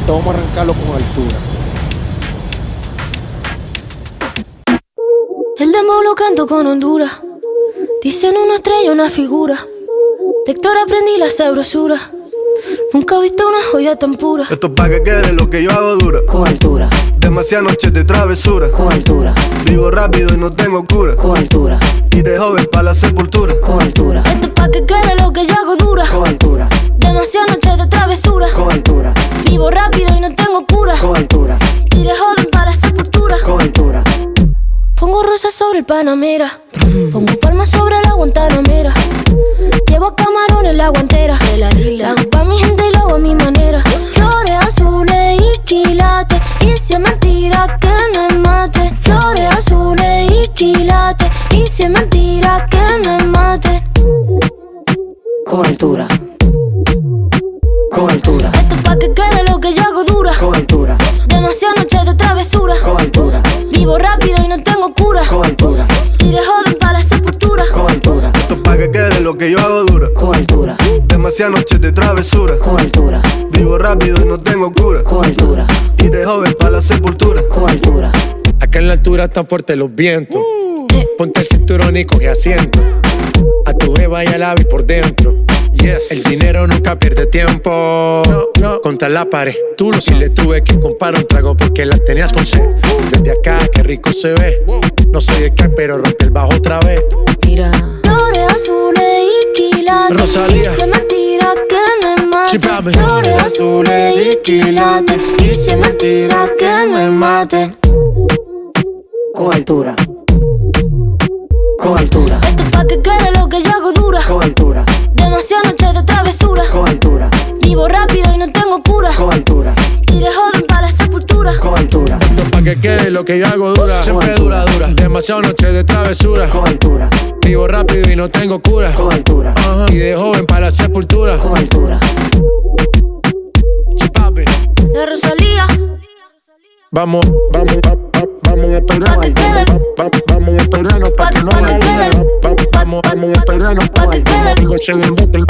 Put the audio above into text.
esto vamos a arrancarlo con altura. El demo lo canto con Honduras. Dicen una estrella, una figura. De Héctor aprendí la sabrosura. Nunca he visto una joya tan pura. Esto es pa' que quede lo que yo hago dura. Con altura. Demasiadas noches de travesura. Con altura. Vivo rápido y no tengo cura. Con altura. Y de joven pa' la sepultura. Con altura. Esto es pa' que quede lo que yo hago dura. Con altura. Demasiadas noches de travesura. Con altura. Vivo rápido y no tengo cura. Con altura. Y de joven para la sepultura. Con altura. Pongo rosas sobre el Panamera. Pongo palmas sobre la Guantanamera. Llevo camarones en la guantera. La hago pa' mi gente y lo hago a mi manera. Flores azules y quilates. Y si es mentira que me mate. Flores azules y quilates. Y si es mentira que me mate. Con altura. Con altura. Esto es pa' que quede lo que yo hago dura. Con altura. Demasiadas noches de travesura. Con altura. Vivo rápido y no tengo cura. Con altura. Y de joven para la sepultura. Con altura. Esto es pa' que quede lo que yo hago dura. Con altura. Demasiadas noches de travesura. Con altura. Vivo rápido y no tengo cura. Con altura. Y de joven pa' la sepultura. Con altura. Acá en la altura están fuertes los vientos. Ponte el cinturón y coge asiento. A tu jeva y al ave por dentro. Yes. El dinero nunca pierde tiempo. No. Contra la pared. Tú lo si le tuve que comprar un trago porque la tenías con sed. Desde acá, qué rico se ve. No sé de qué, pero rompe el bajo otra vez. Mira. Flores azules y quilates. Rosalía. Y si es mentira que me mate. Chipame. Flores azules y quilates. Y si es mentira que me mate. Con altura. Con altura. Esto es pa' que quede lo que yo hago dura. Con altura. Demasiadas noches de travesura. Con altura. Vivo rápido y no tengo cura. Con altura. Y de joven para la sepultura. Con altura. Esto es pa' que quede lo que yo hago dura. Siempre dura. Demasiadas noches de travesura. Con altura. Vivo rápido y no tengo cura. Con altura. Y de joven para la sepultura. Con altura. Chipapi. La Rosalía. Vamos a esperarnos. Vamos a esperarnos pa' que no haya luna. Vamos a esperarnos. Tengo ese embuste